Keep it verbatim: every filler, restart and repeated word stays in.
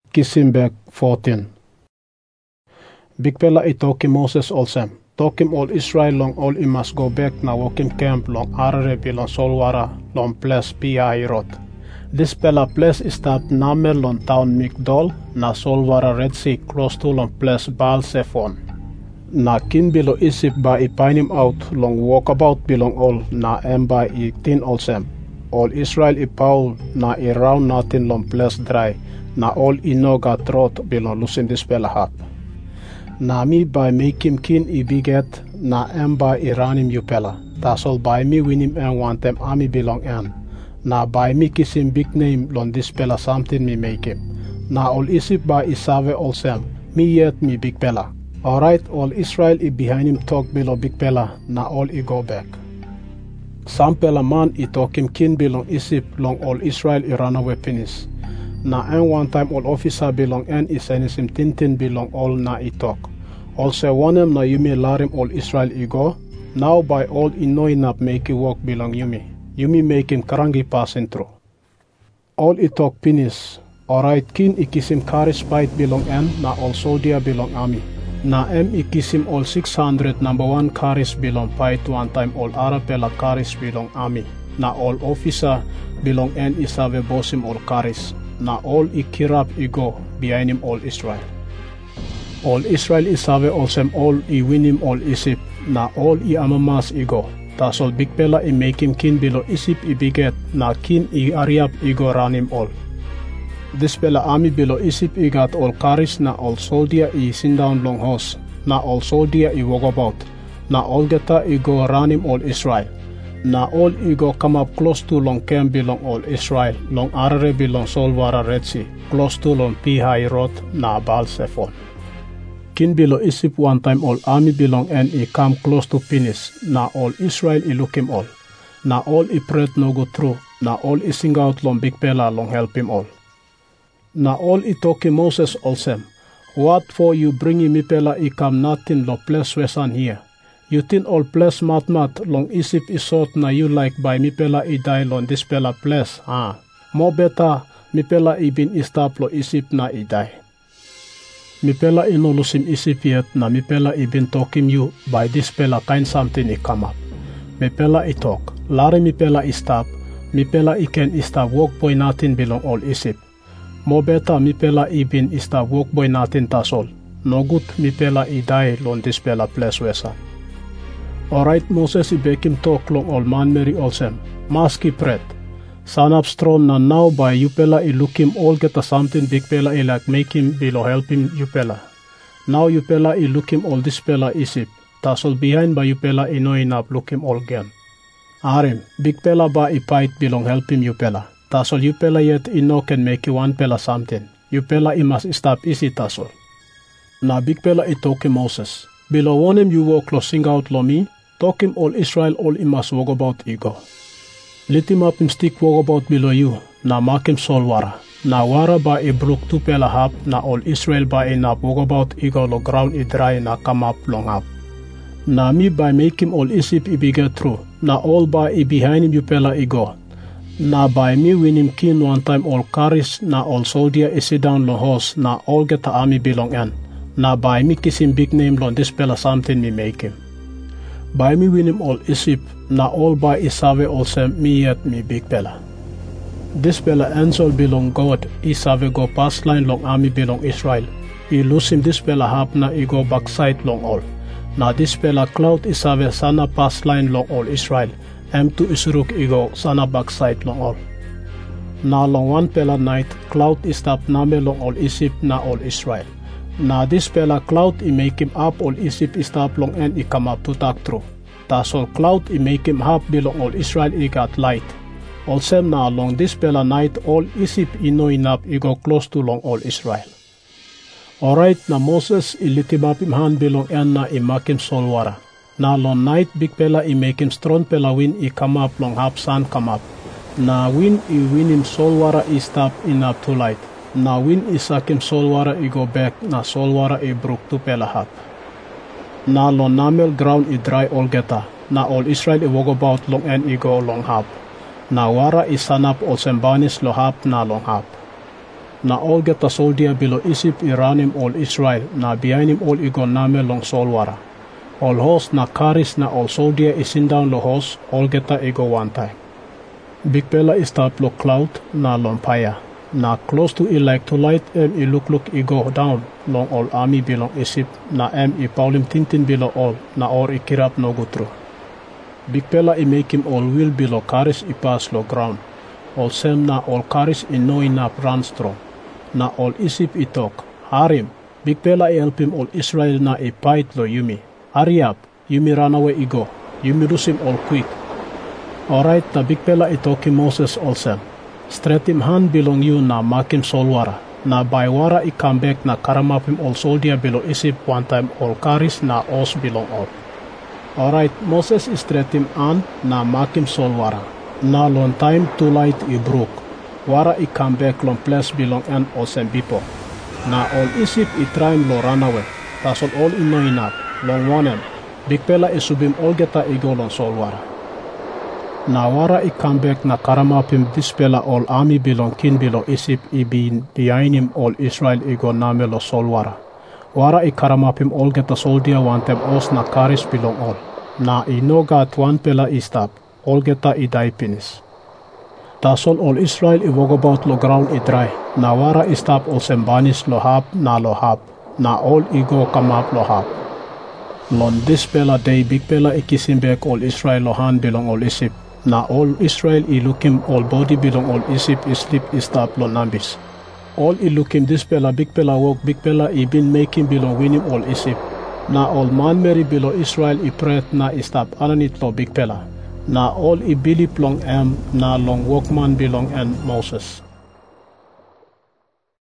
Kisimbek fourteen. Bigpela I toki Moses olsem. Tokim all Israel long all I must go back na walking camp long Arare bilong Solwara long place Pi-Hahiroth. This pela place is that Namel long town Migdol na Solwara Red Sea close to long place Baal Zephon. Na kin bilo isip ba ipainim out long walkabout bilong all na emba I tin olsem. All Israel I Paul na I round natin long place dry na all inoga trot bilong lusin this pela hap. Na mi by make him kin I biget na emba I ranim yupela. Tasol by me winim en wantem ami belong en. Na by me kisim big name lon this pela something me make him. Na all isip by isave olsem me yet me big pela. Alright, all Israel I behind him talk below big pela na all I go back. Some pela man I talk him kin belong isip long all Israel I run away finish. Na en one time all officer belong en I senis him tintin belong all na I talk. Also one na yumi larim all Israel I go. Now by all I know enough make I walk belong yumi. Yumi make him karangi passing through. All I talk finish. Alright kin I kiss him karis fight belong en na all soldier belong army. Na em I kiss him all six hundred number one karis belong fight one time all Arapela karis belong army. Na all officer belong en I save bosim all karis. Na all I kirap I go behind him all Israel. All Israel I save olsem all I win him all isip. Na all I amamas I go. Tas all big pela I make him kin below isip I biget. Na kin I ariap I go run him all. This pela army below isip I got all karis na all soldier I sit down long horse. Na all soldier I walk about. Na all geta I go run him all Israel. Na all I go come up close to long camp belong all Israel. Long Arare belong Solwara Red Sea. Close to long Pi-Hahiroth na Baal Zephon. Kin below isip one time all army belong and I come close to finish. Na all Israel I look him all. Na all I pray no go through. Na all I sing out long big pela long help him all. Na all I talk him Moses olsem. What for you bring me pela I come nothing lo place wesan here. You think all place mat mat long isip I sort na you like by mi pela I die long this pela place. Ah, more better mi pela I bin istap lo isip na I die. Mi pela I no lusim isip yet na mi pela I bin talking you by this pela kind something I come up. Mi pela I talk. Lari mi pela I stop. Mi pela I can istap walk boy nothing belong all isip. More better mi pela I bin istap walk boy nothing tasol. No good mi pela I die long this pela place wesa. Alright Moses I bake him talk long all man Mary olsem. Maski pret. Son up strong na now by you pela I look him all get a something big pela I like make him below help him you pela. Now you pela I look him all this pela isip. Tasol behind by you pela I know enough look him all again. Arim, big pela ba I fight belong help him you pela. Tasol you pela yet I know can make you one pela something. You pela I must stop easy tasol. Na big pela I talk him Moses. Below one him you walk closing out lo me. Talk him all Israel all I must walk about ego. Let him up him stick walk about below you. Na mark him Solwara. Na wara ba I brook two pela hap. Na all Israel ba I na walk about ego lo ground I dry na come up long up. Na me by make him all isip I be get through. Na all by I behind him you pela I go. Na by me win him kin one time all karis na all soldier I sit down long horse na all get the army belong en. Na by me kiss him big name long this pela something me make him. By me win him all isip na all by isave olsem me yet me big pela. This pela ends all belong God. Isave go past line long army belong Israel. I lose him this pela hap na I go backside long all. Na this pela cloud isave sana past line long all Israel. M two Isuruk igo sana backside long all. Na long one pela night cloud istap name long all isip na all Israel. Na this pela cloud I make him up all isip istap long and I come up to talk through. Tas all cloud I make him up belong all Israel I got light. All same na long this pela night all isip I know enough I go close to long all Israel. Alright na Moses I litim up him hand belong and na I make him Solwara. Na long night big pela I make him strong pela win I come up long half sun come up. Na win I win him Solwara I stop in up too light. Na win I sak him Solwara I go back na Solwara I brook to pela hap. Na long namel ground I dry all geta. Na all Israel I walk about long and I go long hap. Na wara I san up all sembanis lo hap na long hap. na all get a soldier below Egypt around him all Israel, na behind him all igon name long solwara. All horse na caris na all soldier is in down lo horse, all get a ego one time. Big Bella is start lo cloud na lompaya. Na close to it like to light em I look look I go down long all army belong Egypt na em I paulim tintin below all na or I kirap no go through. Big Bella I make him all will below caris I pass lo ground. All sem na all caris I no enough run strong. Na all Egypt I talk. Harim. Big Bella I help him all Israel na I fight lo Yumi. Hurry up. Yumi run away I go. Yumi lose him all quick. Alright, na Big Bella I talk him Moses also. Straight him hand belong you na mark him solwara. Na by wara I come back na karamap him all soldier below Egypt one time all caris na os belong all. Alright, Moses is straight him hand na mark him solwara. Na long time too light I broke. Wara I come back long place belong and osem people. Na all Egypt I try him lo run away. That's all all I know enough. Long one him. Big Bella is subim all geta I go long solwara. Na wara I come back na karamap him this Bella all army belong kin below Egypt I been behind him all Israel I go name lo solwara. Wara I karamap him all get a soldier one time os na caris belong all. Na I no got one Bella I stop. All get a I die finish. That's all all Israel I walk about lo ground I dry. Na wara I stop all sembanis lo hab na lo hab. Na all I go come up lo hab. Lon this Bella day Big Bella I kiss him back all Israel lo hand belong all Egypt. Na all Israel I look him all body belong all Egypt I sleep I stop lo nambis. All I look him this Bella Big Bella walk Big Bella I been making belong win him all Egypt. Na all man Mary below Israel I pray na I stop ananit lo Big Bella. Na all I believe long am na long workman belong and Moses.